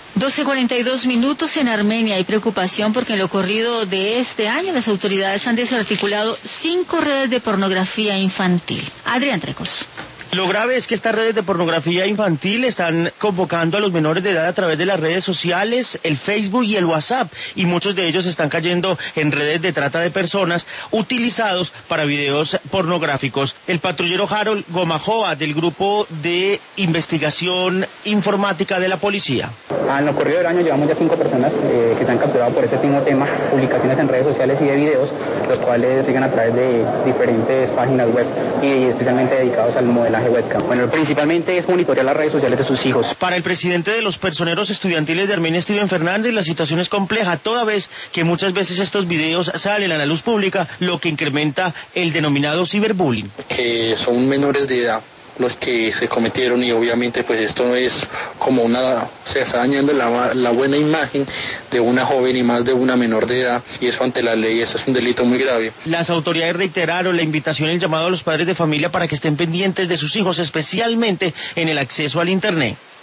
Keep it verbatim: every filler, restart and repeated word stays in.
doce cuarenta y dos minutos. En Armenia hay preocupación porque en lo corrido de este año las autoridades han desarticulado cinco redes de pornografía infantil. Adrián Trecos. Lo grave es que estas redes de pornografía infantil están convocando a los menores de edad a través de las redes sociales, el Facebook y el WhatsApp, y muchos de ellos están cayendo en redes de trata de personas utilizados para videos pornográficos. El patrullero Harold Gomajoa, del Grupo de Investigación Informática de la Policía. En lo corrido del año llevamos ya cinco personas eh, que se han capturado por este mismo tema, publicaciones en redes sociales y de videos, los cuales llegan a través de diferentes páginas web y especialmente dedicados al modelaje webcam. Bueno, principalmente es monitorear las redes sociales de sus hijos. Para el presidente de los personeros estudiantiles de Armenia, Steven Fernández, la situación es compleja, toda vez que muchas veces estos videos salen a la luz pública, lo que incrementa el denominado ciberbullying. Que son menores de edad los que se cometieron, y obviamente pues esto no es como una, se está dañando la, la buena imagen de una joven y más de una menor de edad, y eso ante la ley, eso es un delito muy grave. Las autoridades reiteraron la invitación y el llamado a los padres de familia para que estén pendientes de sus hijos, especialmente en el acceso al internet.